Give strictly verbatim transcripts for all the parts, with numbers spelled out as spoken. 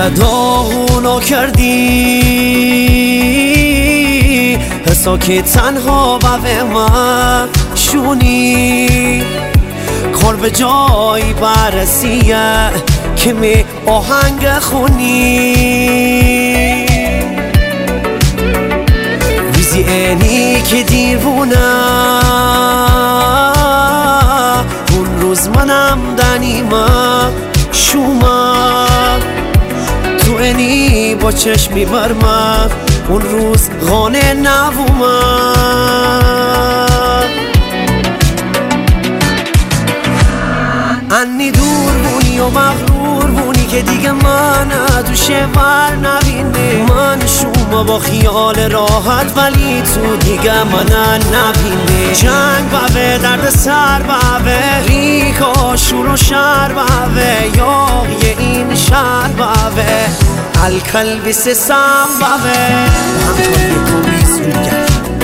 داغونو کردی حسا که تنها و من شونی کار به جای برسیه که می آهنگ خونی ویزی اینی که دیوونه اون روز منم دنیمه شومه تو اینی با چشمی برمه اون روز غانه نبومه انی دور بونی و مغرور بونی که دیگه من دوشه ور نبینه من شومه با خیال راحت ولی تو دیگه من نبینه جنگ بابه درد سر بابه ریکا شور و شر بابه یاغی این شهر بابه الکل بس سم بابه همکاری تو بیزرگر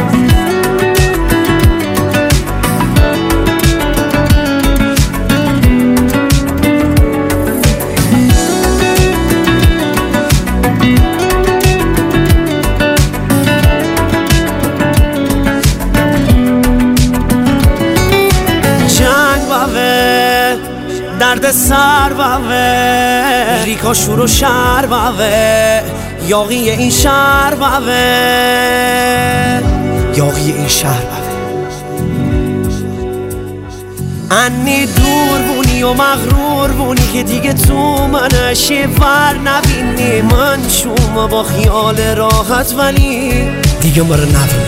درد سر بابه ریکا شور و شر بابه یاغی این شهر بابه یاغی این شهر بابه انی دور بونی و مغرور بونی که دیگه تو من شیور نبینی من شوم با خیال راحت ولی دیگه مرا نبینی